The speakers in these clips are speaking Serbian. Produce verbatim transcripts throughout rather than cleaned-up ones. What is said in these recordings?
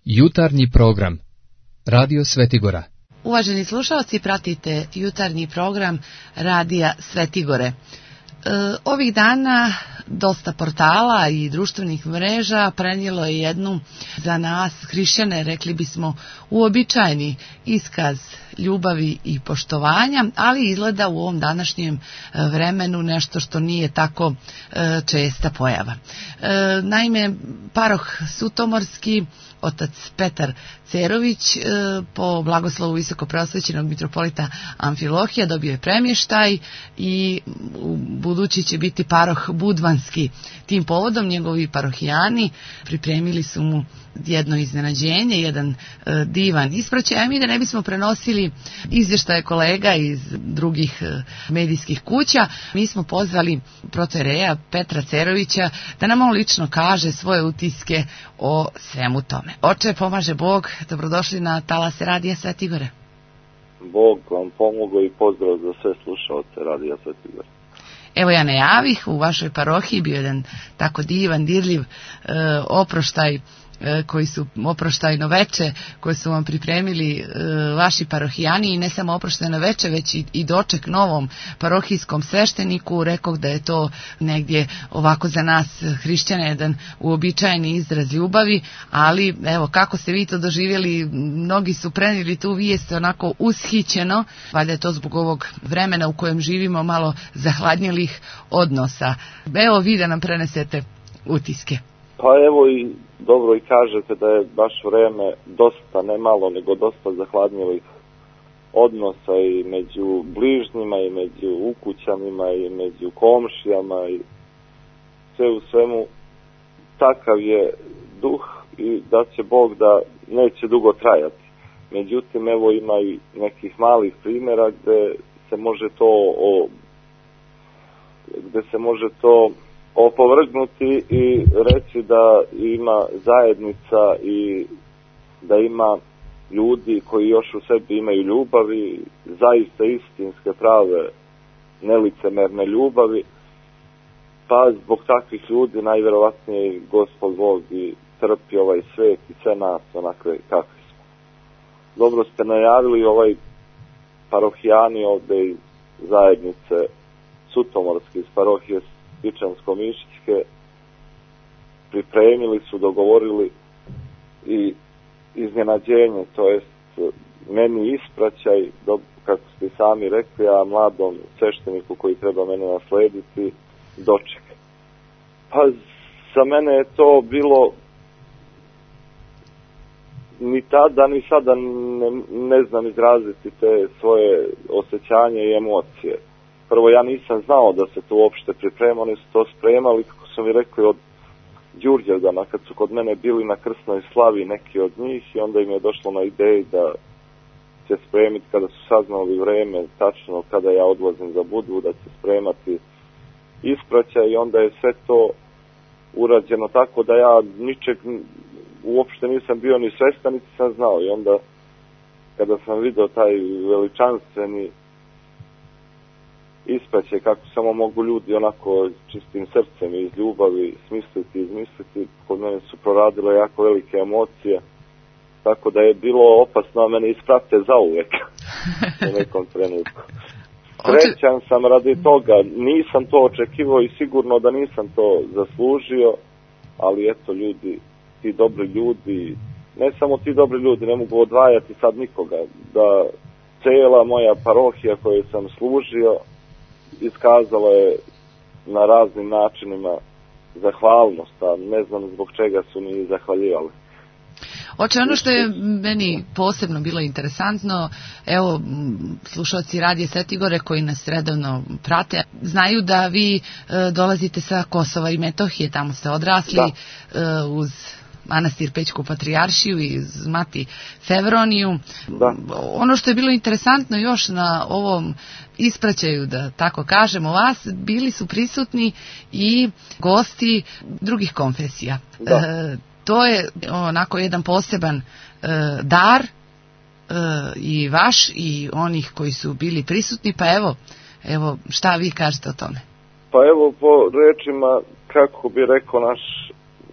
Jutarnji program Radio Svetigora. Uvaženi slušalci, pratite jutarnji program Radija Svetigore. E, ovih dana dosta portala i društvenih mreža prenijelo je jednu za nas hrišćane, rekli bismo, uobičajeni iskaz ljubavi i poštovanja, ali izgleda u ovom današnjem vremenu nešto što nije tako e, česta pojava. E, naime, paroh Sutomorski, otac Petar Cerović, e, po blagoslovu visokopreosvećenog mitropolita Amfilohija dobio je premještaj i u budući će biti paroh Budvanski. Tim povodom njegovi parohijani pripremili su mu jedno iznenađenje, jedan e, divan ispraćaj, a mi da ne bismo prenosili izvještaje kolega iz drugih e, medijskih kuća, mi smo pozvali protoijereja Petra Cerovića da nam on lično kaže svoje utiske o svemu tome. Oče, pomaže Bog, dobrodošli na talase Radija Svetigore. Bog vam pomogao i pozdrav za sve slušalce Radija Svetigore. Evo, ja najavih, u vašoj parohiji bio jedan tako divan, dirljiv e, oproštaj koji su oproštajno veče koje su vam pripremili e, vaši parohijani, i ne samo oproštajno veče, već i, i doček novom parohijskom svešteniku. Rekoh da je to negdje ovako za nas hrišćane jedan uobičajeni izraz ljubavi, ali evo kako ste vi to doživjeli, mnogi su prenijeli tu vijest onako ushićeno, valjda je to zbog ovog vremena u kojem živimo, malo zahladnjelih odnosa. Evo vi da nam prenesete utiske. Pa evo, i dobro i kažete da je baš vreme dosta, ne malo, nego dosta zahladnjelih odnosa i među bližnjima i među ukućanima i među komšijama i sve u svemu. Takav je duh i da će Bog da neće dugo trajati. Međutim, evo ima i nekih malih primjera gdje se može to o, gdje se može to opovrgnuti i reći da ima zajednica i da ima ljudi koji još u sebi imaju ljubavi, zaista istinske, prave, nelicemerne ljubavi, pa zbog takvih ljudi najvjerovatnije Gospod Bog i trpi ovaj svijet i sve nas onakve kakvi smo. Dobro ste najavili, ovaj parohijani ovdje iz zajednice Sutomorske iz parohije Stičansko-Mišićke pripremili su, dogovorili i iznenađenje, to jest meni ispraćaj, do, kako ste sami rekli, a mladom svešteniku koji treba mene naslediti, doček. Pa za mene je to bilo ni tada ni sada ne, ne znam izraziti te svoje osjećanje i emocije. Prvo, ja nisam znao da se to uopšte priprema, oni su to spremali, kako su mi rekli, od Đurđevdana, kad su kod mene bili na krsnoj slavi neki od njih, i onda im je došlo na ideji da će spremiti, kada su saznali vreme tačno kada ja odlazim za Budvu, da će spremati ispraćaj, i onda je sve to urađeno tako da ja ničeg uopšte nisam bio ni svestan, niti sam znao. I onda kada sam vidio taj veličanstveni ispraćaj, kako samo mogu ljudi onako čistim srcem i iz ljubavi smisliti i izmisliti, kod mene su proradile jako velike emocije, tako da je bilo opasno, a mene isprate zauvijek u nekom trenutku. Srećan sam radi toga, nisam to očekivao i sigurno da nisam to zaslužio, ali eto, ljudi, ti dobri ljudi, ne samo ti dobri ljudi, ne mogu odvajati sad nikoga, da cijela moja parohija koju sam služio iskazala je na raznim načinima zahvalnost, a ne znam zbog čega su mi zahvaljivali. Oče, ono što je meni posebno bilo interesantno, evo, slušalci Radija Svetigore koji nas redovno prate, znaju da vi e, dolazite sa Kosova i Metohije, tamo ste odrasli, e, uz manastir Pećku patrijaršiju i uz mati Fevroniju. Da. Ono što je bilo interesantno još na ovom ispraćaju, da tako kažemo, vas, bili su prisutni i gosti drugih konfesija. Da. E, to je onako jedan poseban e, dar e, i vaš i onih koji su bili prisutni, pa evo, evo šta vi kažete o tome? Pa evo, po rečima, kako bi rekao naš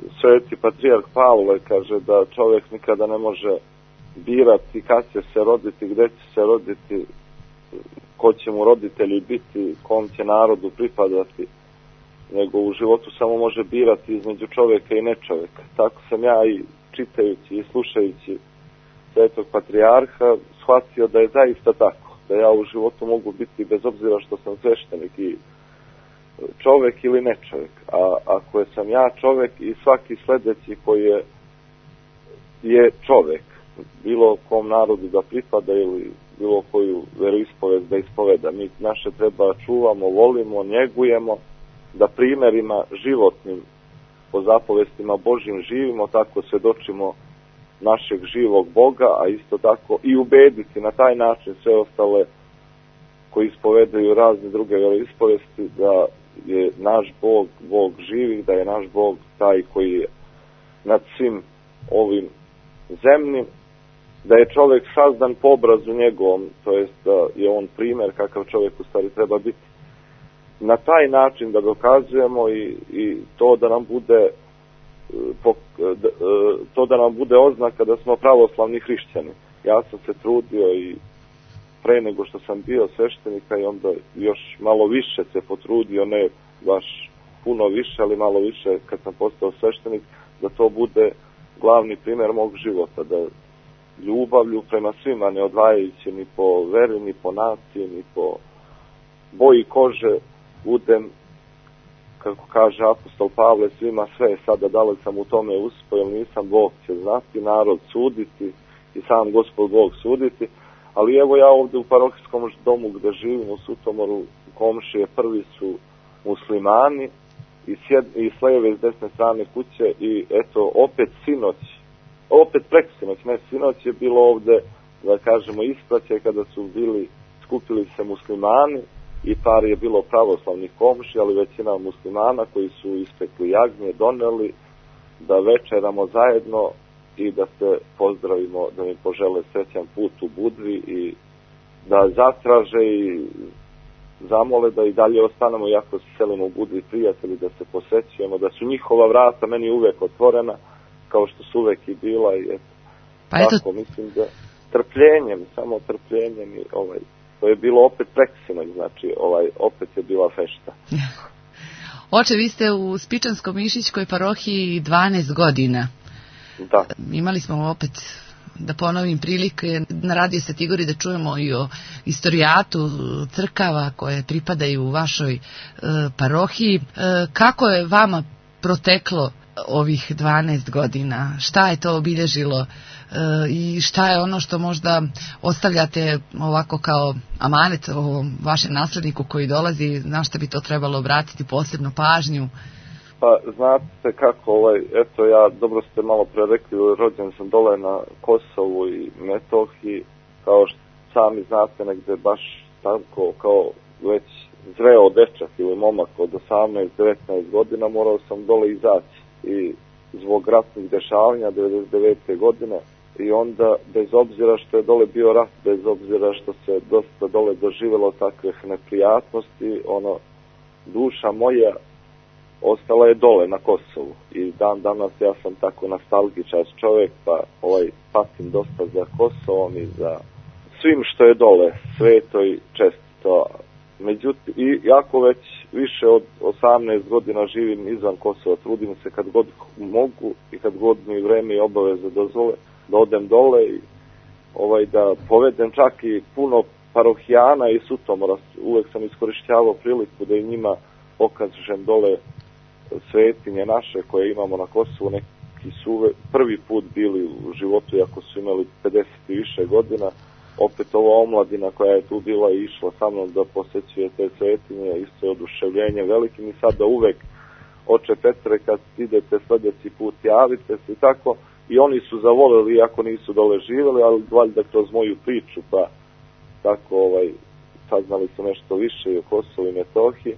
sveti patrijarh Pavle kaže da čovjek nikada ne može birati kad će se roditi, gdje će se roditi, ko će mu roditelji biti, kom će narodu pripadati, nego u životu samo može birati između čovjeka i nečovjeka. Tako sam ja i čitajući i slušajući svetog patrijarha shvatio da je zaista tako, da ja u životu mogu biti bez obzira što sam sveštenik i čovjek ili ne čovjek. A ako je sam ja čovjek i svaki sljedeći koji je, je čovjek, bilo kom narodu da pripada ili bilo koju veroispovest da ispoveda, mi naše treba čuvamo, volimo, njegujemo, da primjerima životnim po zapovestima Božjim živimo, tako svjedočimo našeg živog Boga, a isto tako i ubediti na taj način sve ostale koji ispovedaju razne druge veroispovesti da je naš Bog, Bog živih, da je naš Bog taj koji je nad svim ovim zemnim, da je čovjek sazdan po obrazu njegovom, to jest da je on primjer kakav čovjek u stvari treba biti. Na taj način da dokazujemo i, i to da nam bude to da nam bude oznaka da smo pravoslavni hrišćani. Ja sam se trudio i pre nego što sam bio sveštenika i onda još malo više se potrudio, ne baš puno više, ali malo više kad sam postao sveštenik, da to bude glavni primjer mog života, da ljubavlju prema svima, ne odvajajući ni po veri, ni po naciji, ni po boji kože, budem, kako kaže apostol Pavle, svima sve. Sada da li sam u tome uspio ili nisam, Bog će znati, narod suditi i sam Gospod Bog suditi. Ali evo ja ovdje u parohijskom domu gdje živim u Sutomoru, komšije prvi su muslimani i, sjed, i s lijeve i s desne strane kuće i eto opet sinoć, opet preksinoć, ne sinoć je bilo ovdje, da kažemo, ispraćaj kada su bili, skupili se muslimani i par je bilo pravoslavnih komši, ali većina muslimana koji su ispekli jagnje, doneli da večeramo zajedno i da se pozdravimo, da mi požele srećan put u Budvi i da zatraže i zamole da i dalje ostanemo, iako se selimo u Budvi prijatelji, da se posjećujemo, da su njihova vrata meni uvijek otvorena, kao što su uvijek i bila i eto, pa eto... tako mislim da trpljenjem, samo trpljenjem i ovaj, to je bilo opet preksinoć, znači ovaj, opet je bila fešta. Oče, vi ste u Spičansko-Mišićkoj parohiji dvanaest godina. Da. Imali smo opet, da ponovim, prilike na Radio Svetigori da čujemo i o istorijatu crkava koje pripadaju u vašoj e, parohiji. E, kako je vama proteklo ovih dvanaest godina? Šta je to obilježilo e, i šta je ono što možda ostavljate ovako kao amanet ovom vašem nasledniku koji dolazi, na što bi to trebalo obratiti posebno pažnju? Pa znate kako, ovaj, eto ja, dobro ste malo pre rekli, rođen sam dole na Kosovu i Metohiji, kao što sami znate, negde baš tako kao već zreo dečak ili momak od osamnaest devetnaest godina morao sam dole izaći i zbog ratnih dešavanja devedeset devete godine i onda bez obzira što je dole bio rat, bez obzira što se dosta dole doživjelo takvih neprijatnosti, ono, duša moja ostala je dole na Kosovu i dan danas ja sam tako nostalgičan čovjek, pa ovaj patim dosta za Kosovom i za svim što je dole, sveto i čestito. Međutim, i jako već više od osamnaest godina živim izvan Kosova, trudim se kad god mogu i kad god mi vreme i obaveze dozvole da odem dole i ovaj, da povedem čak i puno parohijana i Sutomora. Uvek sam iskorištavao priliku da i njima pokažem dole svetinje naše koje imamo na Kosovu. Neki su prvi put bili u životu, iako su imali pedeset i više godina. Opet ova omladina koja je tu bila i išla sa mnom da posjećuje te svetinje, isto je oduševljenje velikim i sada uvek, oče Petre, kad idete sljedeći put javite se i tako. I oni su zavoleli, iako nisu dole živjeli, ali valjda kroz moju priču, pa tako ovaj, saznali su nešto više i o Kosovu i Metohiji.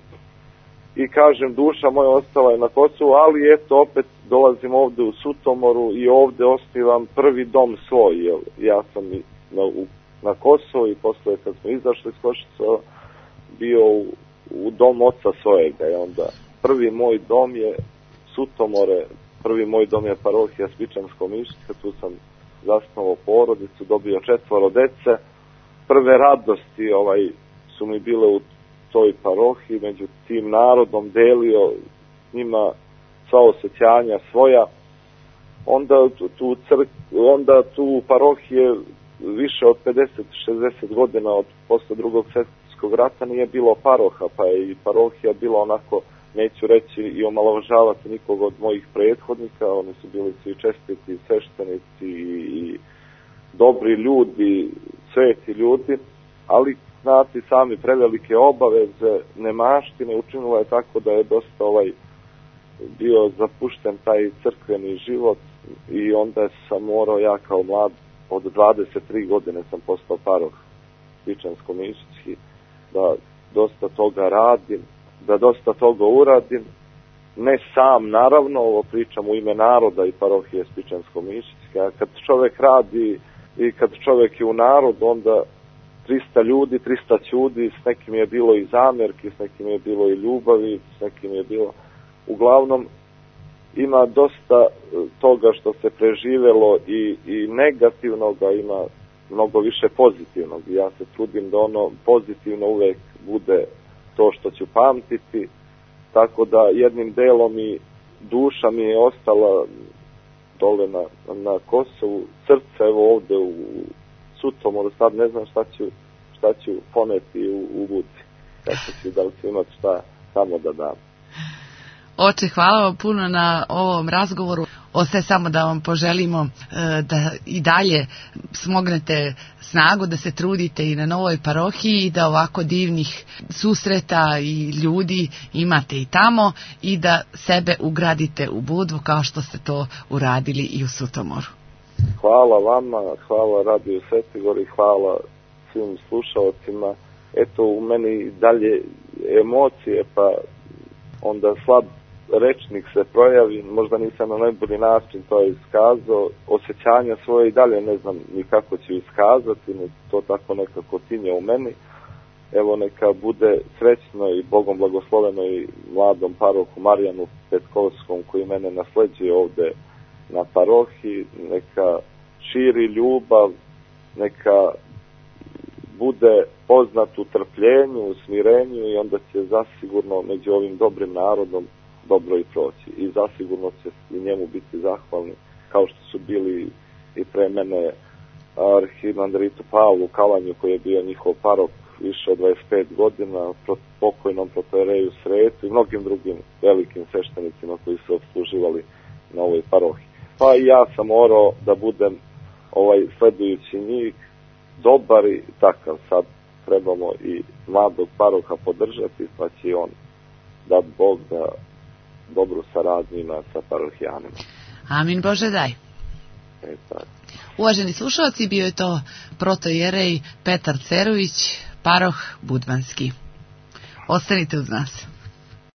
I kažem, duša moja ostala je na Kosovu, ali eto, opet dolazim ovdje u Sutomoru i ovdje osnivam prvi dom svoj, jer ja sam na, u, na Kosovu i posle kad smo izašli iz Košicova bio u, u dom oca svojega i onda prvi moj dom je Sutomore, prvi moj dom je parohija Spičansko-Mišćanska, tu sam zasnovao porodicu, dobio četvoro dece. Prve radosti ovaj, su mi bile u toj parohiji, među tim narodom delio s njima sva osjećanja svoja. Onda tu, crk, onda tu parohije više od pedeset šezdeset godina od posle drugog svjetskog rata nije bilo paroha, pa je i parohija bila onako, neću reći i omalovažavati nikog od mojih prethodnika, oni su bili svi čestiti, sveštenici i dobri ljudi, sveti ljudi, ali znati sami prevelike obaveze, nemaštine učinila je tako da je dosta ovaj bio zapušten taj crkveni život i onda sam morao ja kao mlad, od dvadeset tri godine sam postao paroh Spičansko-Mišćanski, da dosta toga radim, da dosta toga uradim, ne sam naravno, ovo pričam u ime naroda i parohije Spičansko-Mišćanske, a kad čovjek radi i kad čovjek je u narodu, onda trista ljudi, trista ćudi, s nekim je bilo i zamjerki, s nekim je bilo i ljubavi, s nekim je bilo, uglavnom ima dosta toga što se preživelo i, i negativnoga, ima mnogo više pozitivnog. Ja se trudim da ono pozitivno uvek bude to što ću pamtiti, tako da jednim delom i duša mi je ostala dole na, na Kosovu, srce evo ovde u Sutomoru, sad ne znam šta ću, šta ću poneti u, u Buci, kako ću, da li ću imati šta samo da dam. Oče, hvala vam puno na ovom razgovoru. Ostaje samo da vam poželimo da i dalje smognete snagu, da se trudite i na novoj parohiji i da ovako divnih susreta i ljudi imate i tamo i da sebe ugradite u Budvu kao što ste to uradili i u Sutomoru. Hvala vama, hvala Radio Svetigor i hvala svim slušalcima. Eto, u meni dalje emocije, pa onda slab rečnik se projavi, možda nisam na najbolji način to iskazao, osjećanja svoje i dalje ne znam ni kako ću iskazati, ni to tako nekako tinje u meni. Evo neka bude srećno i Bogom blagosloveno i mladom parohu Marijanu Petkovskom koji mene nasleđuje ovde na parohiji, neka širi ljubav, neka bude poznat u trpljenju, u smirenju i onda će zasigurno među ovim dobrim narodom dobro i proći. I zasigurno će i njemu biti zahvalni, kao što su bili i pre mene arhimandritu Pavlu Kalanju, koji je bio njihov parok više od dvadeset pet godina, pokojnom protojereju Sretu i mnogim drugim velikim sveštenicima koji su obsluživali na ovoj parohiji. Pa i ja sam morao da budem ovaj sledujući njih dobar i takav. Sad trebamo i mladog paroha podržati, pa će on dat Bog da dobru saradnju ima sa parohijanima. Amin, Bože daj. E, tako. Uvaženi slušalci, bio je to protojerej Petar Cerović, paroh Budvanski. Ostanite uz nas.